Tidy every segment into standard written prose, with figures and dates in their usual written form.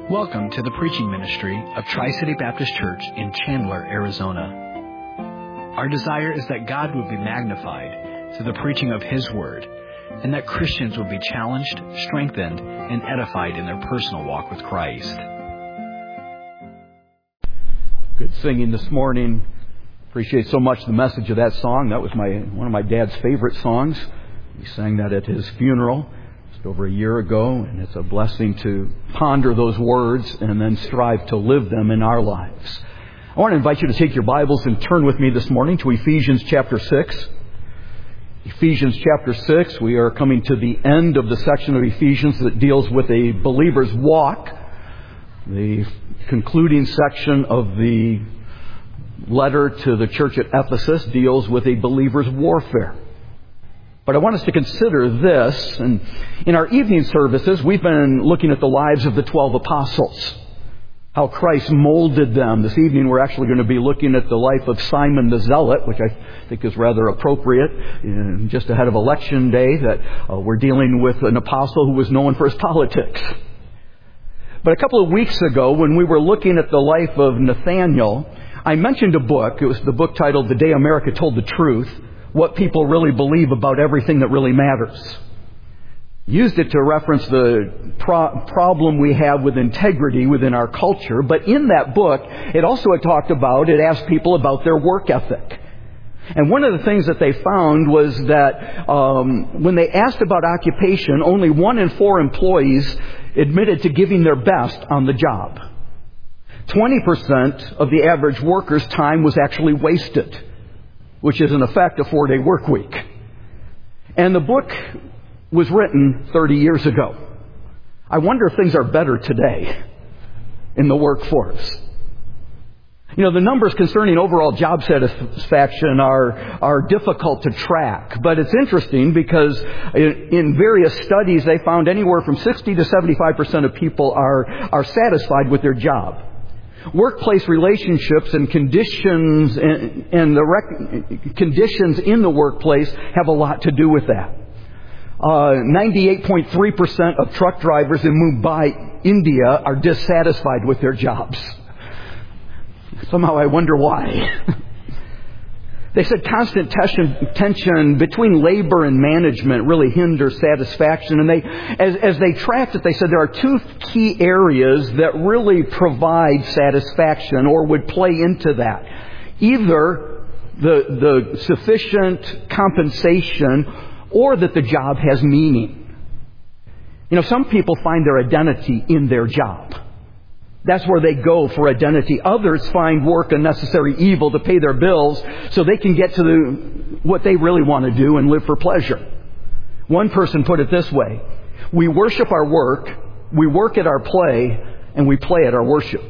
Welcome to the preaching ministry of Tri-City Baptist Church in Chandler, Arizona. Our desire is that God would be magnified through the preaching of His Word, and that Christians would be challenged, strengthened, and edified in their personal walk with Christ. Good singing this morning. Appreciate so much the message of that song. That was one of my dad's favorite songs. We sang that at his funeral just over a year ago, and it's a blessing to ponder those words and then strive to live them in our lives. I want to invite you to take your Bibles and turn with me this morning to Ephesians chapter 6. Ephesians chapter 6, we are coming to the end of the section of Ephesians that deals with a believer's walk. The concluding section of the letter to the church at Ephesus deals with a believer's warfare. But I want us to consider this. And in our evening services, we've been looking at the lives of the 12 apostles, how Christ molded them. This evening we're actually going to be looking at the life of Simon the Zealot, which I think is rather appropriate, just ahead of Election Day, that we're dealing with an apostle who was known for his politics. But a couple of weeks ago, when we were looking at the life of Nathaniel, I mentioned a book. It was the book titled The Day America Told the Truth, What People Really Believe About Everything That Really Matters. Used it to reference the problem we have with integrity within our culture. But in that book, it also it asked people about their work ethic. And one of the things that they found was that when they asked about occupation, only 1 in 4 employees admitted to giving their best on the job. 20% of the average worker's time was actually wasted, which is in effect a 4-day work week. And the book was written 30 years ago. I wonder if things are better today in the workforce. You know, the numbers concerning overall job satisfaction are difficult to track. But it's interesting because in various studies they found anywhere from 60 to 75% of people are satisfied with their job. Workplace relationships and conditions and the conditions in the workplace have a lot to do with that. 98.3% of truck drivers in Mumbai, India, are dissatisfied with their jobs. Somehow I wonder why. They said constant tension between labor and management really hinders satisfaction. And as they tracked it, they said there are 2 key areas that really provide satisfaction or would play into that. Either the sufficient compensation or that the job has meaning. You know, some people find their identity in their job. That's where they go for identity. Others find work a necessary evil to pay their bills so they can get to what they really want to do and live for pleasure. One person put it this way: we worship our work, we work at our play, and we play at our worship.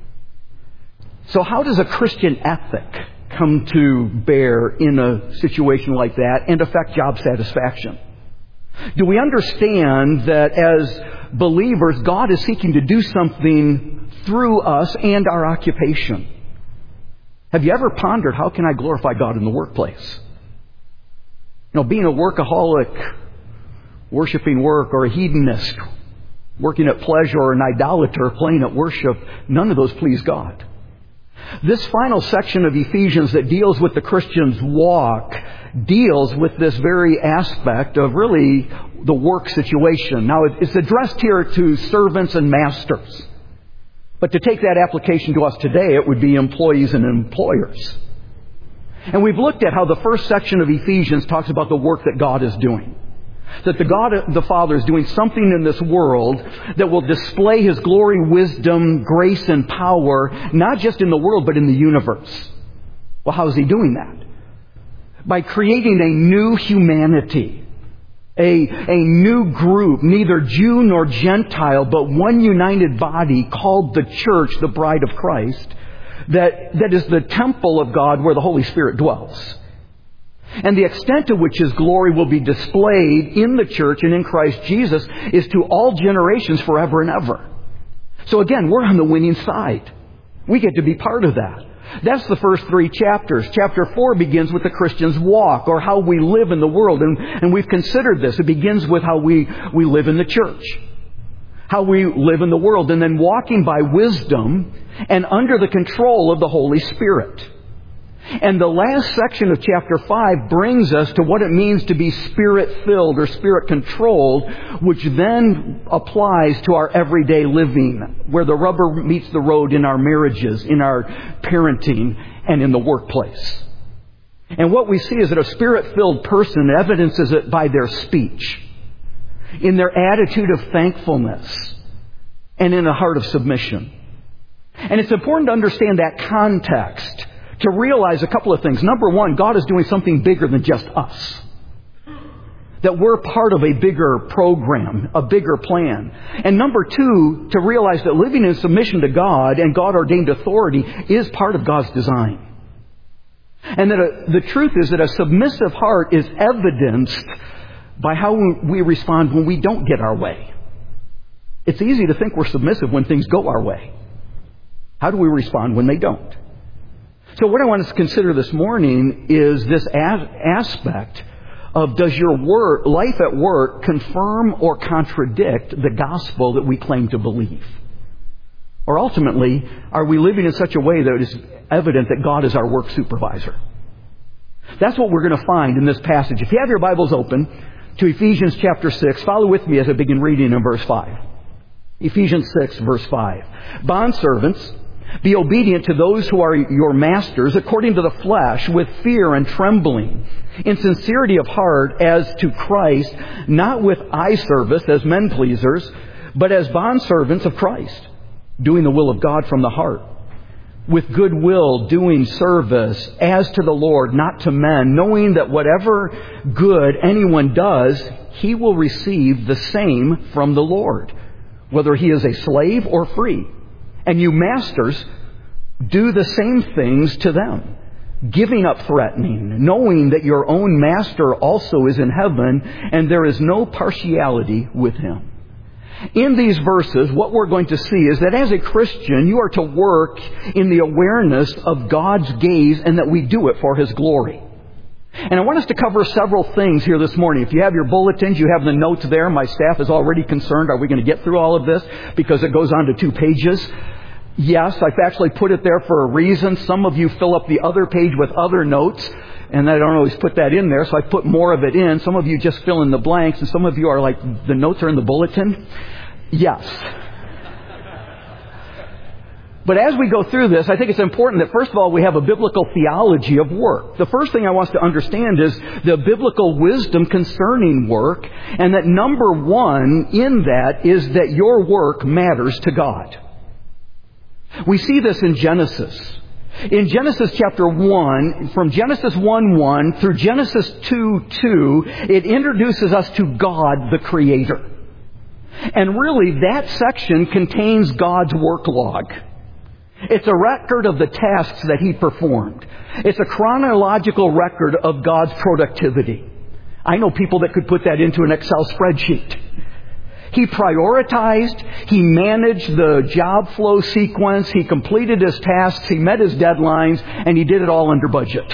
So how does a Christian ethic come to bear in a situation like that and affect job satisfaction? Do we understand that as believers, God is seeking to do something through us and our occupation? Have you ever pondered, how can I glorify God in the workplace? You know, being a workaholic, worshiping work, or a hedonist, working at pleasure, or an idolater, playing at worship, none of those please God. This final section of Ephesians that deals with the Christian's walk deals with this very aspect of really the work situation. Now, it's addressed here to servants and masters. But to take that application to us today, it would be employees and employers. And we've looked at how the first section of Ephesians talks about the work that God is doing. That the God the Father is doing something in this world that will display His glory, wisdom, grace, and power, not just in the world, but in the universe. Well, how is He doing that? By creating a new humanity. A new group, neither Jew nor Gentile, but one united body called the church, the bride of Christ, that is the temple of God where the Holy Spirit dwells. And the extent to which His glory will be displayed in the church and in Christ Jesus is to all generations forever and ever. So again, we're on the winning side. We get to be part of that. That's the first 3 chapters. Chapter 4 begins with the Christian's walk, or how we live in the world. And we've considered this. It begins with how we live in the church. how we live in the world, and then walking by wisdom and under the control of the Holy Spirit. And the last section of chapter 5 brings us to what it means to be Spirit-filled or Spirit-controlled, which then applies to our everyday living, where the rubber meets the road in our marriages, in our parenting, and in the workplace. And what we see is that a Spirit-filled person evidences it by their speech, in their attitude of thankfulness, and in a heart of submission. And it's important to understand that context to realize a couple of things. Number one, God is doing something bigger than just us. That we're part of a bigger program, a bigger plan. And number two, to realize that living in submission to God and God-ordained authority is part of God's design. And that the truth is that a submissive heart is evidenced by how we respond when we don't get our way. It's easy to think we're submissive when things go our way. How do we respond when they don't? So what I want us to consider this morning is this aspect of, does your life at work confirm or contradict the gospel that we claim to believe? Or ultimately, are we living in such a way that it is evident that God is our work supervisor? That's what we're going to find in this passage. If you have your Bibles open to Ephesians chapter 6, follow with me as I begin reading in verse 5. Ephesians 6, verse 5. Bondservants, be obedient to those who are your masters according to the flesh, with fear and trembling, in sincerity of heart as to Christ, not with eye service as men pleasers, but as bondservants of Christ, doing the will of God from the heart, with good will doing service as to the Lord, not to men, knowing that whatever good anyone does, he will receive the same from the Lord, whether he is a slave or free. And you masters, do the same things to them, giving up threatening, knowing that your own master also is in heaven, and there is no partiality with him. In these verses, what we're going to see is that as a Christian, you are to work in the awareness of God's gaze, and that we do it for His glory. And I want us to cover several things here this morning. If you have your bulletins, you have the notes there. My staff is already concerned, are we going to get through all of this? Because it goes on to 2 pages. Yes, I've actually put it there for a reason. Some of you fill up the other page with other notes, and I don't always put that in there, so I put more of it in. Some of you just fill in the blanks, and some of you are like, the notes are in the bulletin? Yes. But as we go through this, I think it's important that, first of all, we have a biblical theology of work. The first thing I want us to understand is the biblical wisdom concerning work, and that number one in that is that your work matters to God. We see this in Genesis. In Genesis chapter 1, from Genesis 1:1 through Genesis 2:2, it introduces us to God, the Creator. And really, that section contains God's work log. It's a record of the tasks that He performed. It's a chronological record of God's productivity. I know people that could put that into an Excel spreadsheet. He prioritized, He managed the job flow sequence, He completed His tasks, He met His deadlines, and He did it all under budget.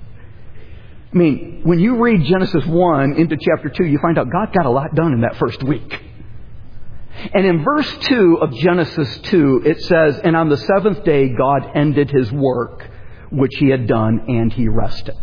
I mean, when you read Genesis 1 into chapter 2, you find out God got a lot done in that first week. And in verse 2 of Genesis 2, it says, and on the seventh day God ended His work, which He had done, and He rested.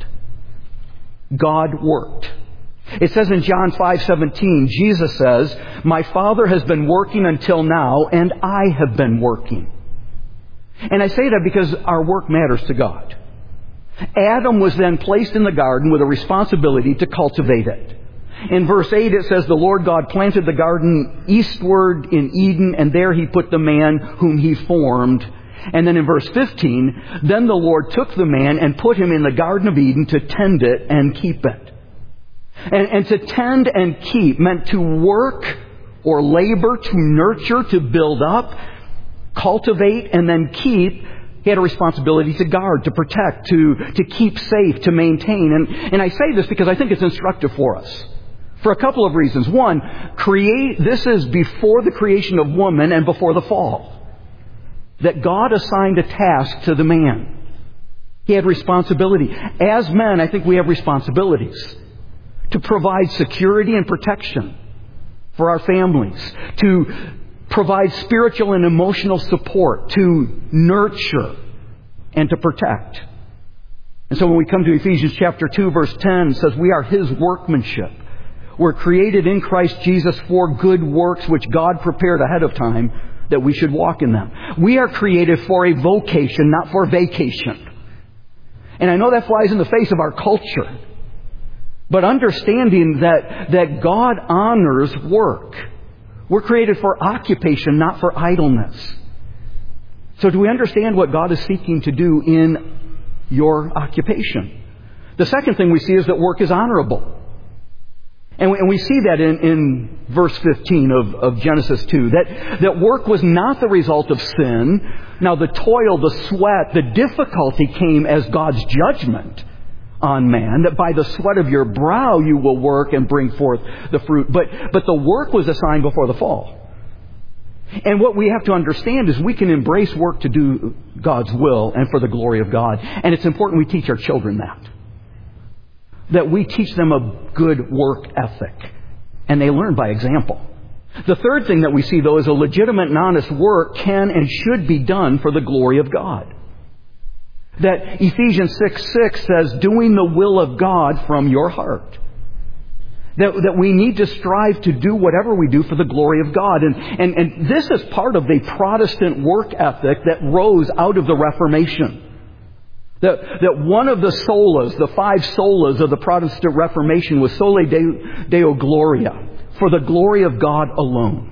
God worked. It says in John 5:17, Jesus says, my Father has been working until now, and I have been working. And I say that because our work matters to God. Adam was then placed in the garden with a responsibility to cultivate it. In verse 8 it says, the Lord God planted the garden eastward in Eden, and there He put the man whom He formed. And then in verse 15, then the Lord took the man and put him in the Garden of Eden to tend it and keep it. And to tend and keep meant to work or labor, to nurture, to build up, cultivate, and then keep. He had a responsibility to guard, to protect, to keep safe, to maintain. And I say this because I think it's instructive for us. For a couple of reasons. One, this is before the creation of woman and before the fall. That God assigned a task to the man. He had responsibility. As men, I think we have responsibilities to provide security and protection for our families, to provide spiritual and emotional support, to nurture, and to protect. And so when we come to Ephesians chapter 2, verse 10, it says, we are His workmanship. We're created in Christ Jesus for good works which God prepared ahead of time that we should walk in them. We are created for a vocation, not for vacation. And I know that flies in the face of our culture. But understanding that God honors work. We're created for occupation, not for idleness. So do we understand what God is seeking to do in your occupation? The second thing we see is that work is honorable. And we see that in verse 15 of Genesis 2, that work was not the result of sin. Now the toil, the sweat, the difficulty came as God's judgment on man, that by the sweat of your brow you will work and bring forth the fruit. But the work was assigned before the fall. And what we have to understand is we can embrace work to do God's will and for the glory of God. And it's important we teach our children that we teach them a good work ethic. And they learn by example. The third thing that we see, though, is a legitimate and honest work can and should be done for the glory of God. That Ephesians 6:6 says, doing the will of God from your heart. That we need to strive to do whatever we do for the glory of God. And this is part of the Protestant work ethic that rose out of the Reformation. That one of the solas, the 5 solas of the Protestant Reformation was soli Deo Gloria, for the glory of God alone.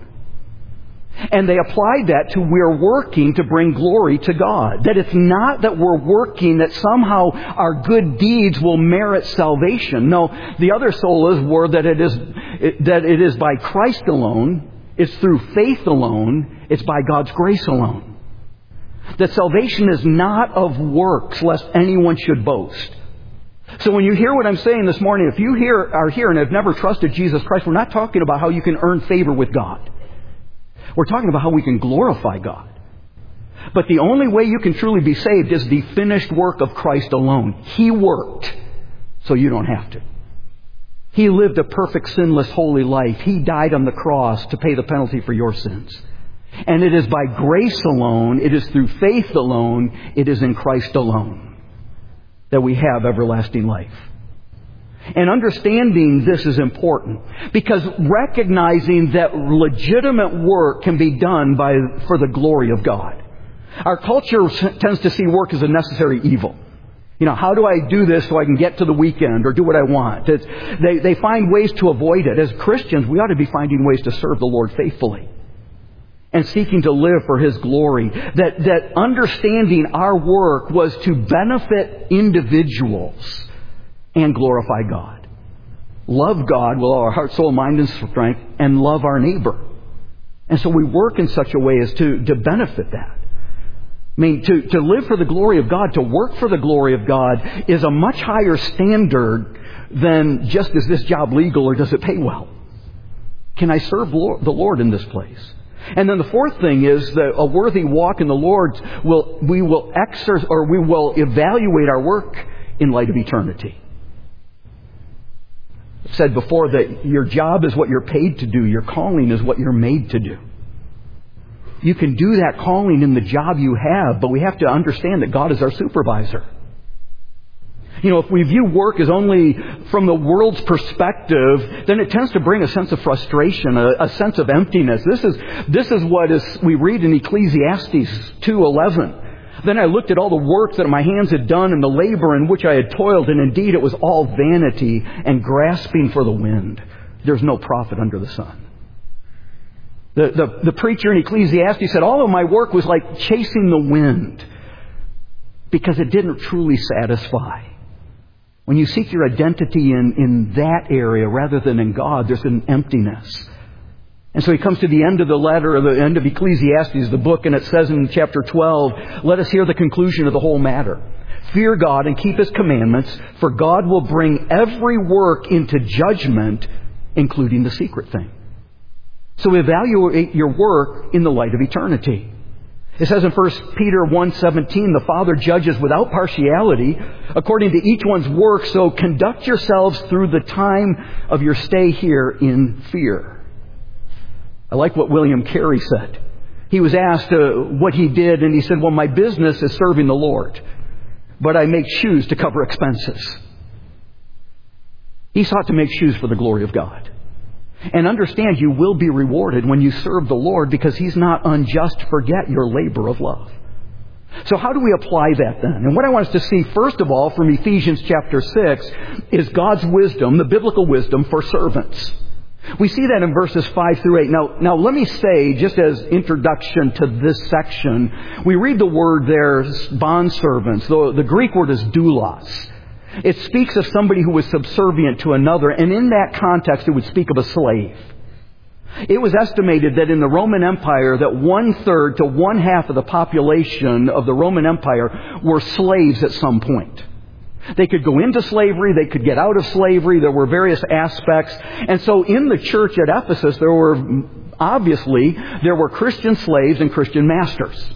And they applied that to we're working to bring glory to God. That it's not that we're working that somehow our good deeds will merit salvation. No, the other solas were that it is by Christ alone, it's through faith alone, it's by God's grace alone. That salvation is not of works, lest anyone should boast. So when you hear what I'm saying this morning, if you are here and have never trusted Jesus Christ, we're not talking about how you can earn favor with God. We're talking about how we can glorify God. But the only way you can truly be saved is the finished work of Christ alone. He worked, so you don't have to. He lived a perfect, sinless, holy life. He died on the cross to pay the penalty for your sins. And it is by grace alone, it is through faith alone, it is in Christ alone that we have everlasting life. And understanding this is important because recognizing that legitimate work can be done for the glory of God. Our culture tends to see work as a necessary evil. How do I do this so I can get to the weekend or do what I want? They find ways to avoid it. As Christians, we ought to be finding ways to serve the Lord faithfully and seeking to live for His glory. That understanding our work was to benefit individuals and glorify God. Love God with all our heart, soul, mind, and strength, and love our neighbor. And so we work in such a way as to benefit that. I mean, to live for the glory of God, to work for the glory of God is a much higher standard than just is this job legal or does it pay well? Can I serve the Lord in this place? And then the fourth thing is that a worthy walk in the Lord we will evaluate our work in light of eternity. I've said before that your job is what you're paid to do. Your calling is what you're made to do. You can do that calling in the job you have, but we have to understand that God is our supervisor. If we view work as only from the world's perspective, then it tends to bring a sense of frustration, a sense of emptiness. This is what we read in Ecclesiastes 2:11. Then I looked at all the work that my hands had done and the labor in which I had toiled, and indeed it was all vanity and grasping for the wind. There's no profit under the sun. The preacher in Ecclesiastes said, all of my work was like chasing the wind because it didn't truly satisfy. When you seek your identity in that area rather than in God, there's an emptiness. And so he comes to the end of the letter, or the end of Ecclesiastes, the book, and it says in chapter 12, let us hear the conclusion of the whole matter. Fear God and keep His commandments, for God will bring every work into judgment, including the secret thing. So evaluate your work in the light of eternity. It says in 1 Peter 1:17, the Father judges without partiality according to each one's work, so conduct yourselves through the time of your stay here in fear. I like what William Carey said. He was asked what he did, and he said, well, my business is serving the Lord, but I make shoes to cover expenses. He sought to make shoes for the glory of God. And understand, you will be rewarded when you serve the Lord, because He's not unjust to forget your labor of love. So how do we apply that then? And what I want us to see, first of all, from Ephesians chapter 6, is God's wisdom, the biblical wisdom for servants. We see that in verses 5 through 8. Now let me say, just as introduction to this section, we read the word there, bondservants. The Greek word is doulos. It speaks of somebody who was subservient to another, and in that context it would speak of a slave. It was estimated that in the Roman Empire that 1/3 to 1/2 of the population of the Roman Empire were slaves at some point. They could go into slavery, they could get out of slavery, there were various aspects. And so in the church at Ephesus there were Christian slaves and Christian masters.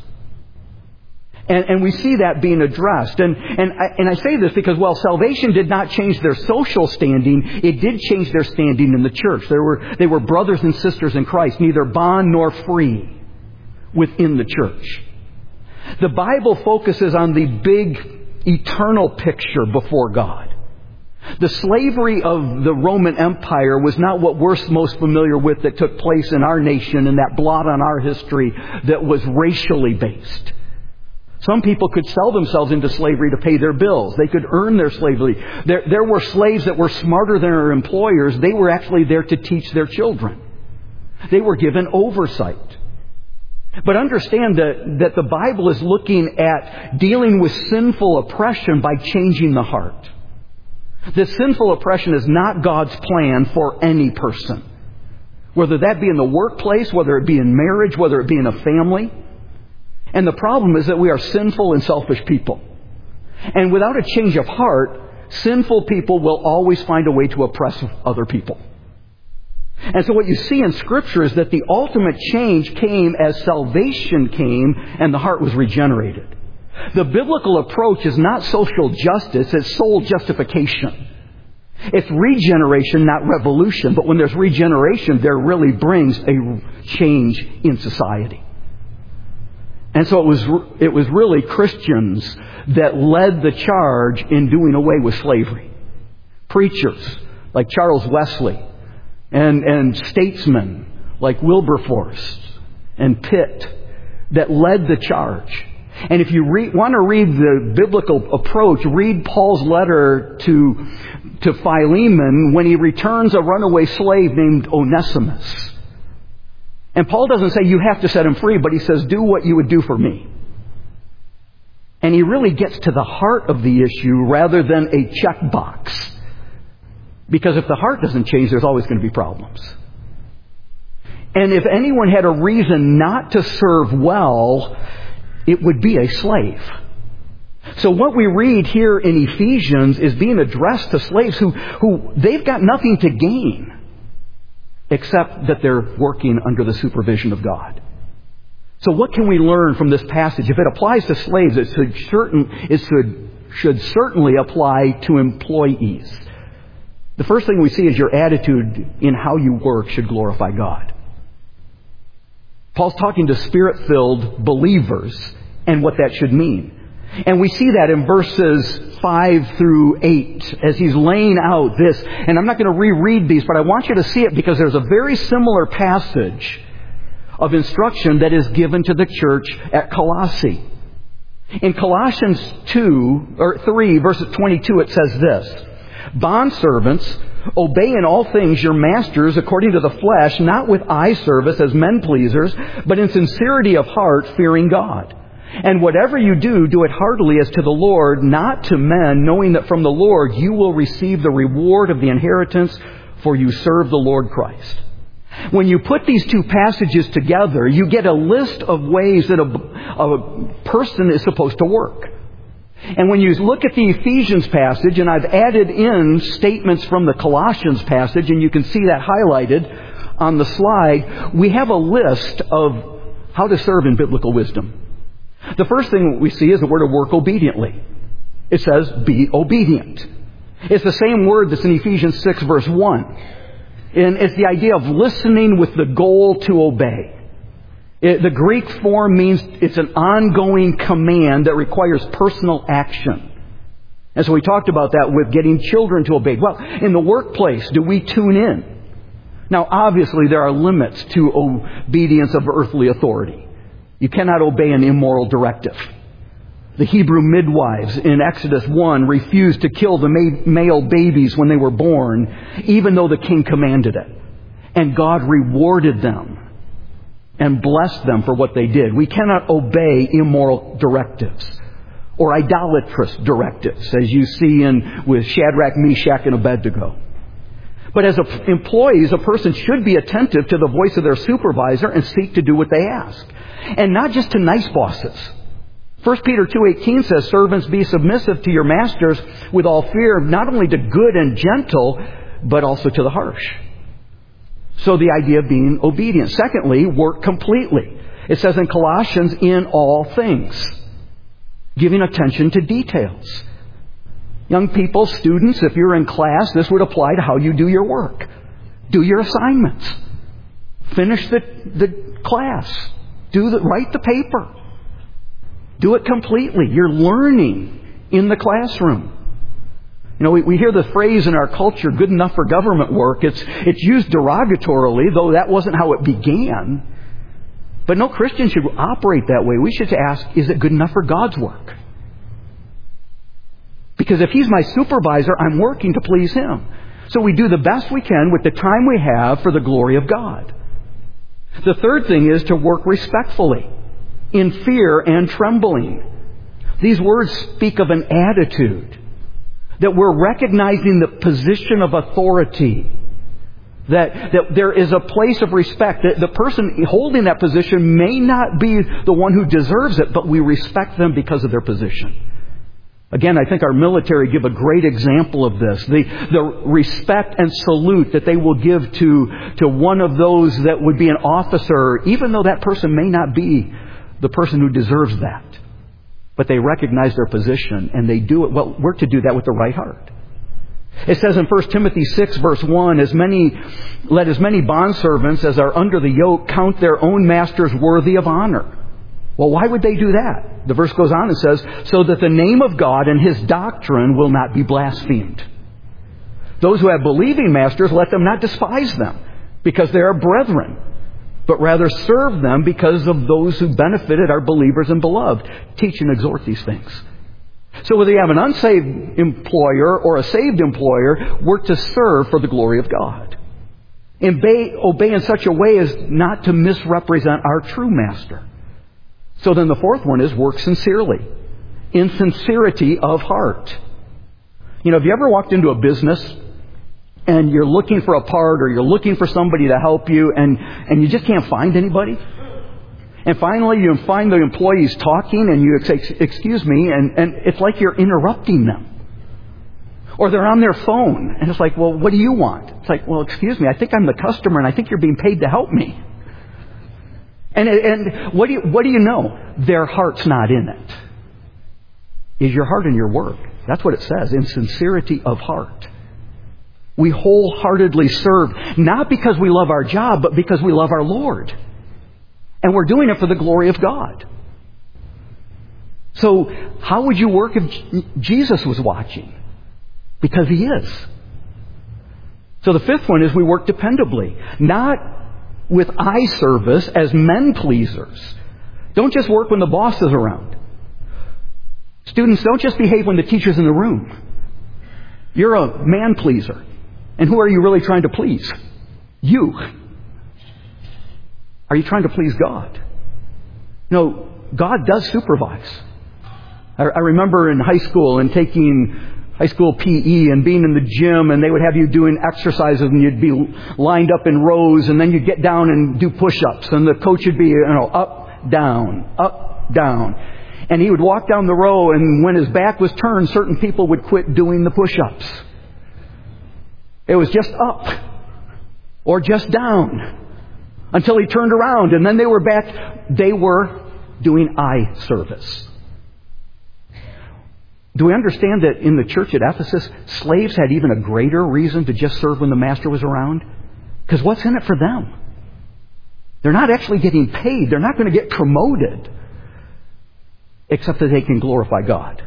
And we see that being addressed. And I say this because, while salvation did not change their social standing, it did change their standing in the church. They were brothers and sisters in Christ, neither bond nor free within the church. The Bible focuses on the big eternal picture before God. The slavery of the Roman Empire was not what we're most familiar with that took place in our nation, and that blot on our history that was racially based. Some people could sell themselves into slavery to pay their bills. They could earn their slavery. There were slaves that were smarter than their employers. They were actually there to teach their children. They were given oversight. But understand that the Bible is looking at dealing with sinful oppression by changing the heart. This sinful oppression is not God's plan for any person. Whether that be in the workplace, whether it be in marriage, whether it be in a family. And the problem is that we are sinful and selfish people. And without a change of heart, sinful people will always find a way to oppress other people. And so what you see in Scripture is that the ultimate change came as salvation came and the heart was regenerated. The biblical approach is not social justice, it's soul justification. It's regeneration, not revolution. But when there's regeneration, there really brings a change in society. And so it was really Christians that led the charge in doing away with slavery. Preachers like Charles Wesley and statesmen like Wilberforce and Pitt that led the charge. And if you want to read the biblical approach, read Paul's letter to Philemon when he returns a runaway slave named Onesimus. And Paul doesn't say you have to set him free, but he says, do what you would do for me. And he really gets to the heart of the issue rather than a checkbox. Because if the heart doesn't change, there's always going to be problems. And if anyone had a reason not to serve well, it would be a slave. So what we read here in Ephesians is being addressed to slaves who they've got nothing to gain, except that they're working under the supervision of God. So what can we learn from this passage? If it applies to slaves, it should certainly apply to employees. The first thing we see is your attitude in how you work should glorify God. Paul's talking to Spirit-filled believers and what that should mean. And we see that in verses 5 through 8 as he's laying out this. And I'm not going to reread these, but I want you to see it because there's a very similar passage of instruction that is given to the church at Colossae. In Colossians 3, verses 22, it says this: Bondservants, obey in all things your masters according to the flesh, not with eye service as men pleasers, but in sincerity of heart, fearing God. And whatever you do, do it heartily as to the Lord, not to men, knowing that from the Lord you will receive the reward of the inheritance, for you serve the Lord Christ. When you put these two passages together, you get a list of ways that a person is supposed to work. And when you look at the Ephesians passage, and I've added in statements from the Colossians passage, and you can see that highlighted on the slide, we have a list of how to serve in biblical wisdom. The first thing we see is the word to work obediently. It says, be obedient. It's the same word that's in Ephesians 6, verse 1. And it's the idea of listening with the goal to obey. The Greek form means it's an ongoing command that requires personal action. And so we talked about that with getting children to obey. Well, in the workplace, do we tune in? Now, obviously, there are limits to obedience of earthly authority. You cannot obey an immoral directive. The Hebrew midwives in Exodus 1 refused to kill the male babies when they were born, even though the king commanded it. And God rewarded them and blessed them for what they did. We cannot obey immoral directives or idolatrous directives, as you see with Shadrach, Meshach, and Abednego. But as employees, a person should be attentive to the voice of their supervisor and seek to do what they ask. And not just to nice bosses. 1 Peter 2:18 says, "Servants, be submissive to your masters with all fear, not only to good and gentle, but also to the harsh." So the idea of being obedient. Secondly, work completely. It says in Colossians, "in all things," giving attention to details. Young people, students, if you're in class, this would apply to how you do your work. Do your assignments. Finish the class. Write the paper. Do it completely. You're learning in the classroom. You know, we hear the phrase in our culture, "good enough for government work." It's used derogatorily, though that wasn't how it began. But no Christian should operate that way. We should ask, is it good enough for God's work? Because if He's my supervisor, I'm working to please Him. So we do the best we can with the time we have for the glory of God. The third thing is to work respectfully, in fear and trembling. These words speak of an attitude, that we're recognizing the position of authority, that there is a place of respect, that the person holding that position may not be the one who deserves it, but we respect them because of their position. Again, I think our military give a great example of this. The respect and salute that they will give to one of those that would be an officer, even though that person may not be the person who deserves that. But they recognize their position and they do it. Well, we're to do that with the right heart. It says in 1 Timothy 6 verse 1, "Let as many bondservants as are under the yoke count their own masters worthy of honor." Well, why would they do that? The verse goes on and says, "so that the name of God and His doctrine will not be blasphemed." Those who have believing masters, let them not despise them, because they are brethren, but rather serve them because of those who benefited, are believers and beloved. Teach and exhort these things. So whether you have an unsaved employer or a saved employer, we're to serve for the glory of God. Obey in such a way as not to misrepresent our true master. So then the fourth one is work sincerely, in sincerity of heart. You know, have you ever walked into a business and you're looking for a part or you're looking for somebody to help you and you just can't find anybody? And finally you find the employees talking and you say, "excuse me," and it's like you're interrupting them. Or they're on their phone and it's like, "well, what do you want?" It's like, "well, excuse me, I think I'm the customer and I think you're being paid to help me." And what do you know? Their heart's not in it. Is your heart in your work? That's what it says, in sincerity of heart. We wholeheartedly serve, not because we love our job, but because we love our Lord. And we're doing it for the glory of God. So how would you work if Jesus was watching? Because He is. So the fifth one is we work dependably, not with eye service as men pleasers. Don't just work when the boss is around. Students, don't just behave when the teacher's in the room. You're a man pleaser. And who are you really trying to please? You. Are you trying to please God? No, God does supervise. I remember in high school and taking high school PE and being in the gym, and they would have you doing exercises and you'd be lined up in rows, and then you'd get down and do push-ups, and the coach would be, up, down, and he would walk down the row, and when his back was turned, certain people would quit doing the push-ups. It was just up or just down until he turned around, and then they were back. They were doing eye service. Do we understand that in the church at Ephesus, slaves had even a greater reason to just serve when the master was around? Because what's in it for them? They're not actually getting paid. They're not going to get promoted. Except that they can glorify God.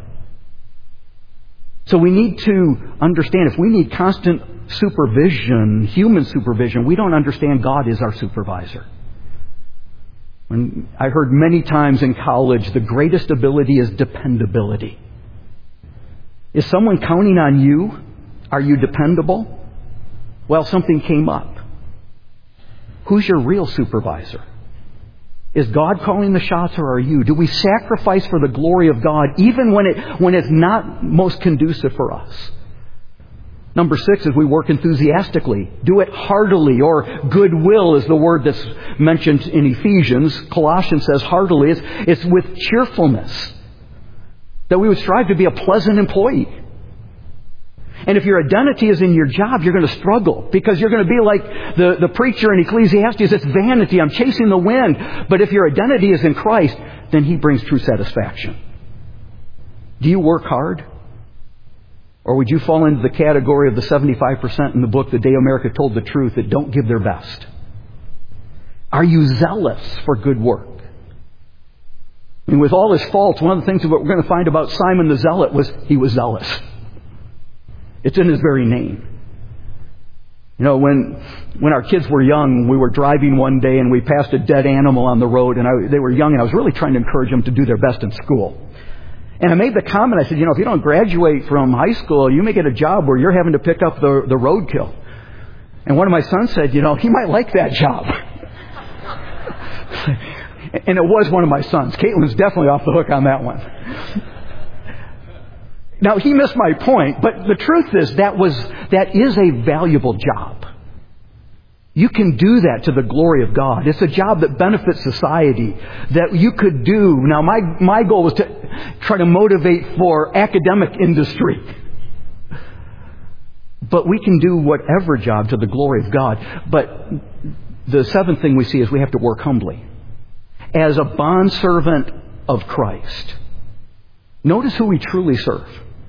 So we need to understand, if we need constant supervision, human supervision, we don't understand God is our supervisor. When I heard many times in college, the greatest ability is dependability. Is someone counting on you? Are you dependable? Well, something came up. Who's your real supervisor? Is God calling the shots, or are you? Do we sacrifice for the glory of God even when it's not most conducive for us? Number 6 is we work enthusiastically. Do it heartily, or goodwill is the word that's mentioned in Ephesians. Colossians says heartily. It's with cheerfulness. That we would strive to be a pleasant employee. And if your identity is in your job, you're going to struggle. Because you're going to be like the preacher in Ecclesiastes, it's vanity, I'm chasing the wind. But if your identity is in Christ, then He brings true satisfaction. Do you work hard? Or would you fall into the category of the 75% in the book, The Day America Told the Truth, that don't give their best? Are you zealous for good work? I mean, with all his faults, one of the things that we're going to find about Simon the Zealot was he was zealous. It's in his very name. You know, when our kids were young, we were driving one day and we passed a dead animal on the road, and they were young, and I was really trying to encourage them to do their best in school. And I made the comment, I said, if you don't graduate from high school, you may get a job where you're having to pick up the roadkill. And one of my sons said, he might like that job. And it was one of my sons. Caitlin's definitely off the hook on that one. Now, he missed my point, but the truth is that is a valuable job. You can do that to the glory of God. It's a job that benefits society, that you could do. Now, my goal was to try to motivate for academic industry. But we can do whatever job to the glory of God. But the 7th thing we see is we have to work humbly. As a bondservant of Christ. Notice who we truly serve.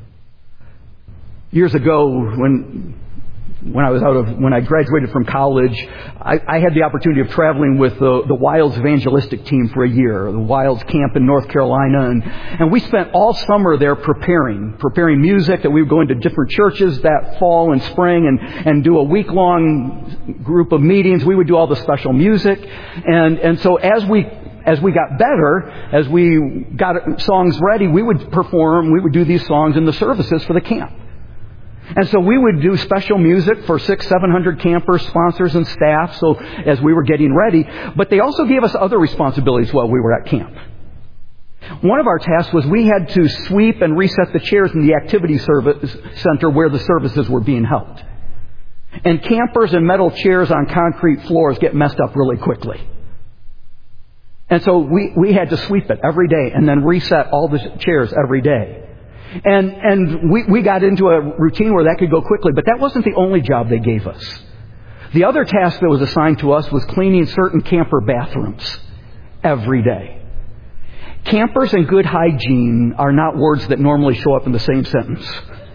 Years ago, when I graduated from college, I had the opportunity of traveling with the Wilds evangelistic team for a year, the Wilds camp in North Carolina, and we spent all summer there preparing music, that we would go into different churches that fall and spring and do a week-long group of meetings. We would do all the special music, and so as we got better, as we got songs ready, we would do these songs in the services for the camp. And so we would do special music for 600-700 campers, sponsors, and staff, so as we were getting ready. But they also gave us other responsibilities while we were at camp. One of our tasks was we had to sweep and reset the chairs in the activity service center where the services were being held. And campers and metal chairs on concrete floors get messed up really quickly. And so we had to sweep it every day and then reset all the chairs every day. And we got into a routine where that could go quickly, but that wasn't the only job they gave us. The other task that was assigned to us was cleaning certain camper bathrooms every day. Campers and good hygiene are not words that normally show up in the same sentence.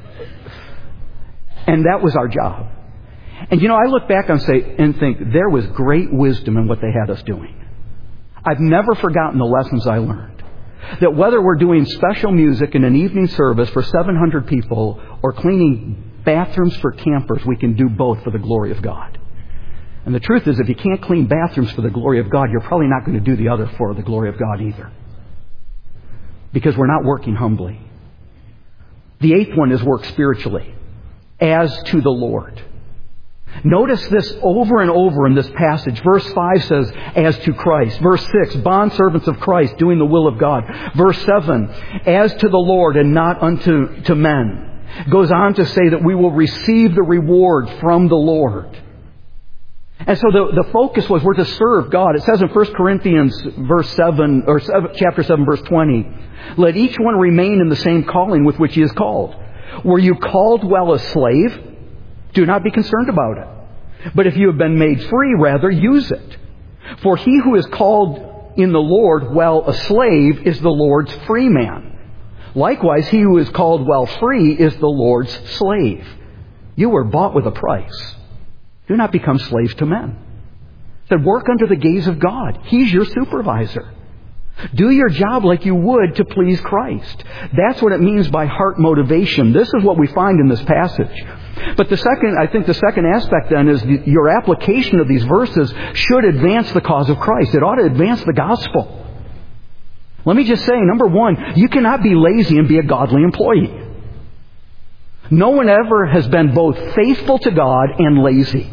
And that was our job. And I look back and think there was great wisdom in what they had us doing. I've never forgotten the lessons I learned. That whether we're doing special music in an evening service for 700 people or cleaning bathrooms for campers, we can do both for the glory of God. And the truth is, if you can't clean bathrooms for the glory of God, you're probably not going to do the other for the glory of God either. Because we're not working humbly. The 8th one is work spiritually. As to the Lord. Notice this over and over in this passage. Verse 5 says, as to Christ. Verse 6, bondservants of Christ, doing the will of God. Verse 7, as to the Lord and not unto men. Goes on to say that we will receive the reward from the Lord. And so the focus was we're to serve God. It says in 1 Corinthians chapter 7, verse 20, let each one remain in the same calling with which he is called. Were you called while a slave? Do not be concerned about it. But if you have been made free, rather use it. For he who is called in the Lord while a slave is the Lord's free man. Likewise, he who is called while free is the Lord's slave. You were bought with a price. Do not become slaves to men. He said, work under the gaze of God. He's your supervisor. Do your job like you would to please Christ. That's what it means by heart motivation. This is what we find in this passage. But the second aspect then is your application of these verses should advance the cause of Christ. It ought to advance the gospel. Let me just say, number one, you cannot be lazy and be a godly employee. No one ever has been both faithful to God and lazy.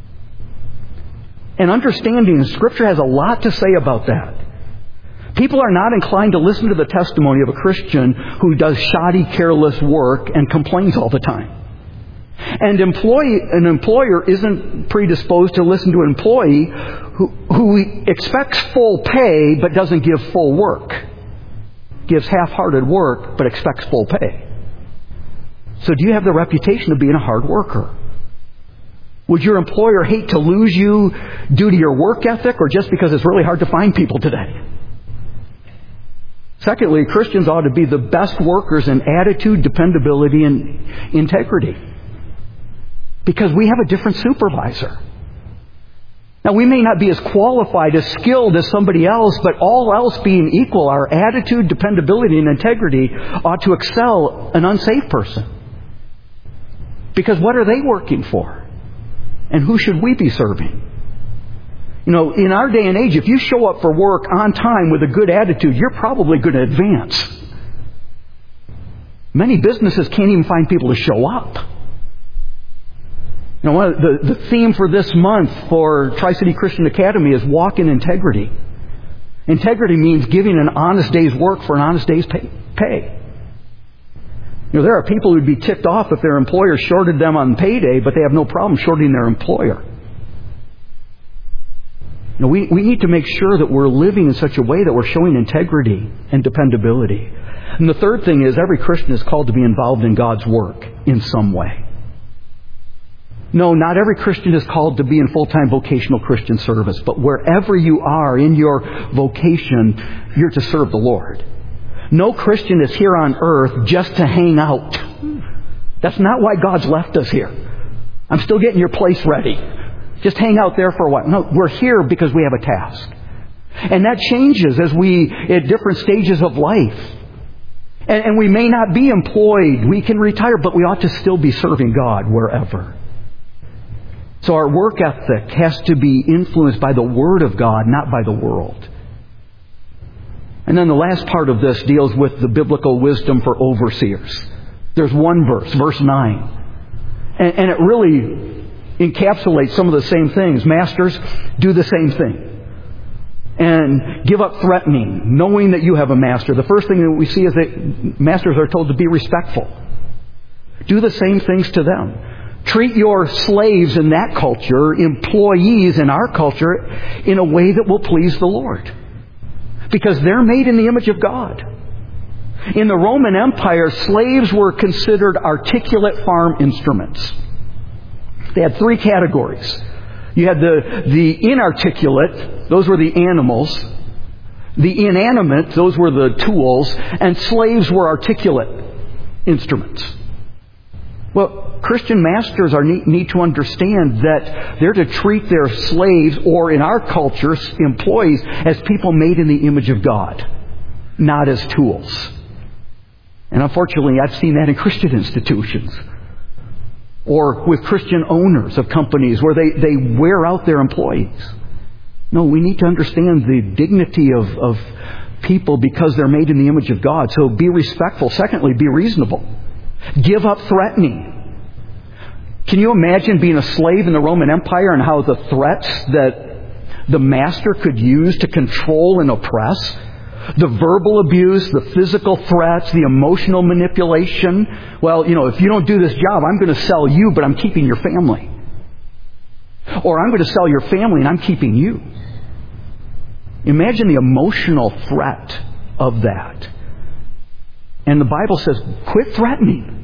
And understanding Scripture has a lot to say about that. People are not inclined to listen to the testimony of a Christian who does shoddy, careless work and complains all the time. And an employer isn't predisposed to listen to an employee who expects full pay but doesn't give full work. Gives half-hearted work but expects full pay. So do you have the reputation of being a hard worker? Would your employer hate to lose you due to your work ethic or just because it's really hard to find people today? Secondly, Christians ought to be the best workers in attitude, dependability, and integrity. Because we have a different supervisor. Now, we may not be as qualified, as skilled as somebody else, but all else being equal, our attitude, dependability, and integrity ought to excel an unsafe person. Because what are they working for? And who should we be serving? You know, in our day and age, if you show up for work on time with a good attitude, you're probably going to advance. Many businesses can't even find people to show up. You know, the theme for this month for Tri-City Christian Academy is walk in integrity. Integrity means giving an honest day's work for an honest day's pay. You know, there are people who'd be ticked off if their employer shorted them on payday, but they have no problem shorting their employer. You know, we need to make sure that we're living in such a way that we're showing integrity and dependability. And the third thing is every Christian is called to be involved in God's work in some way. No, not every Christian is called to be in full-time vocational Christian service, but wherever you are in your vocation, you're to serve the Lord. No Christian is here on earth just to hang out. That's not why God's left us here. I'm still getting your place ready. Just hang out there for a while. No, we're here because we have a task. And that changes as at different stages of life. And we may not be employed. We can retire, but we ought to still be serving God wherever. So our work ethic has to be influenced by the Word of God, not by the world. And then the last part of this deals with the biblical wisdom for overseers. There's one verse, verse 9. And it really encapsulates some of the same things. Masters, do the same thing. And give up threatening, knowing that you have a master. The first thing that we see is that masters are told to be respectful. Do the same things to them. Treat your slaves in that culture, employees in our culture, in a way that will please the Lord. Because they're made in the image of God. In the Roman Empire, slaves were considered articulate farm instruments. They had three categories. You had the inarticulate, those were the animals. The inanimate, those were the tools. And slaves were articulate instruments. Well, Christian masters need to understand that they're to treat their slaves, or in our culture, employees, as people made in the image of God, not as tools. And unfortunately, I've seen that in Christian institutions. Or with Christian owners of companies where they wear out their employees. No, we need to understand the dignity of people because they're made in the image of God. So be respectful. Secondly, be reasonable. Give up threatening. Can you imagine being a slave in the Roman Empire and how the threats that the master could use to control and oppress? The verbal abuse, the physical threats, the emotional manipulation. Well, if you don't do this job, I'm going to sell you, but I'm keeping your family. Or I'm going to sell your family and I'm keeping you. Imagine the emotional threat of that. And the Bible says, quit threatening.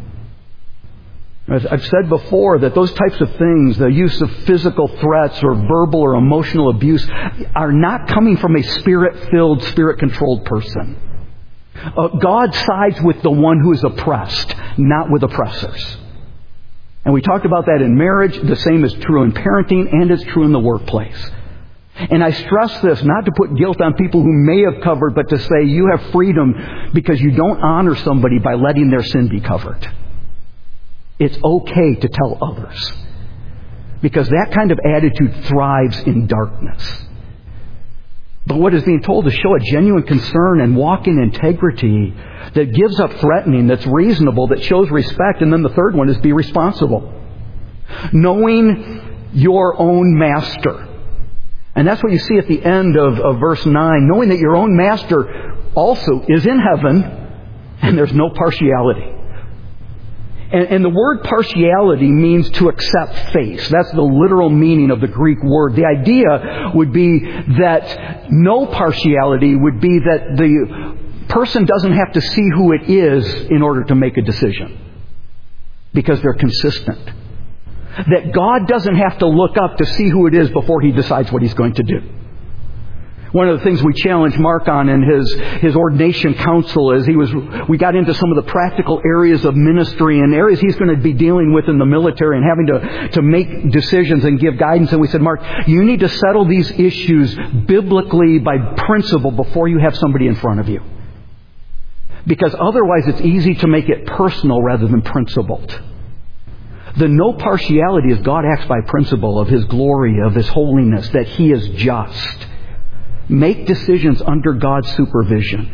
As I've said before, that those types of things, the use of physical threats or verbal or emotional abuse, are not coming from a Spirit-filled, Spirit-controlled person. God sides with the one who is oppressed, not with oppressors. And we talked about that in marriage. The same is true in parenting, and it's true in the workplace. And I stress this not to put guilt on people who may have covered, but to say you have freedom because you don't honor somebody by letting their sin be covered. It's okay to tell others, because that kind of attitude thrives in darkness. But what is being told is show a genuine concern and walk in integrity that gives up threatening, that's reasonable, that shows respect. And then the third one is be responsible. Knowing your own master. And that's what you see at the end of verse 9. Knowing that your own master also is in heaven and there's no partiality. And the word partiality means to accept face. That's the literal meaning of the Greek word. The idea would be that no partiality would be that the person doesn't have to see who it is in order to make a decision, because they're consistent. That God doesn't have to look up to see who it is before He decides what He's going to do. One of the things we challenged Mark on in his ordination council is we got into some of the practical areas of ministry and areas he's going to be dealing with in the military and having to make decisions and give guidance. And we said, Mark, you need to settle these issues biblically by principle before you have somebody in front of you. Because otherwise it's easy to make it personal rather than principled. The no partiality is God acts by principle of His glory, of His holiness, that He is just. Make decisions under God's supervision.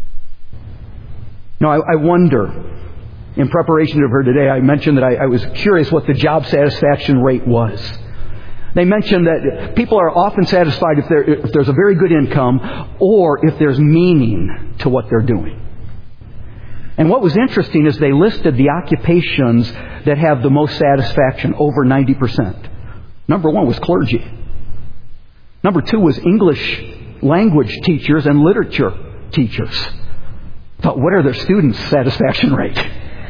Now, I wonder, in preparation of her today, I mentioned that I was curious what the job satisfaction rate was. They mentioned that people are often satisfied if there's a very good income or if there's meaning to what they're doing. And what was interesting is they listed the occupations that have the most satisfaction, over 90%. Number one was clergy. Number two was English language teachers and literature teachers. But what are their students' satisfaction rate?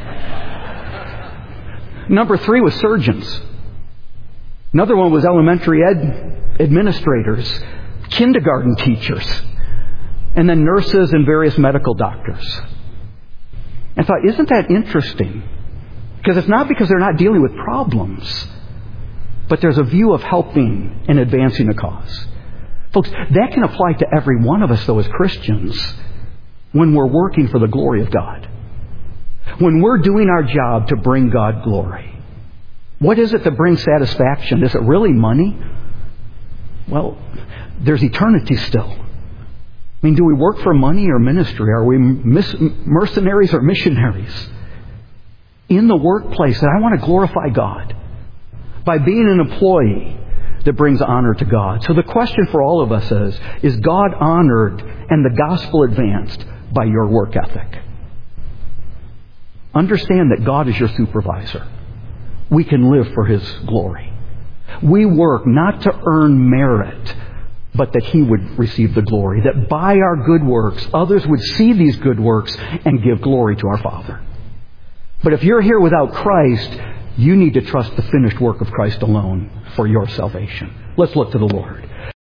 Number three was surgeons. Another one was elementary administrators, kindergarten teachers, and then nurses and various medical doctors. I thought, isn't that interesting? Because it's not because they're not dealing with problems, but there's a view of helping and advancing a cause. Folks, that can apply to every one of us, though, as Christians, when we're working for the glory of God. When we're doing our job to bring God glory. What is it that brings satisfaction? Is it really money? Well, there's eternity still. I mean, do we work for money or ministry? Are we mercenaries or missionaries? In the workplace, that I want to glorify God by being an employee that brings honor to God. So the question for all of us is God honored and the gospel advanced by your work ethic? Understand that God is your supervisor. We can live for His glory. We work not to earn merit, but that He would receive the glory. That by our good works, others would see these good works and give glory to our Father. But if you're here without Christ, you need to trust the finished work of Christ alone for your salvation. Let's look to the Lord.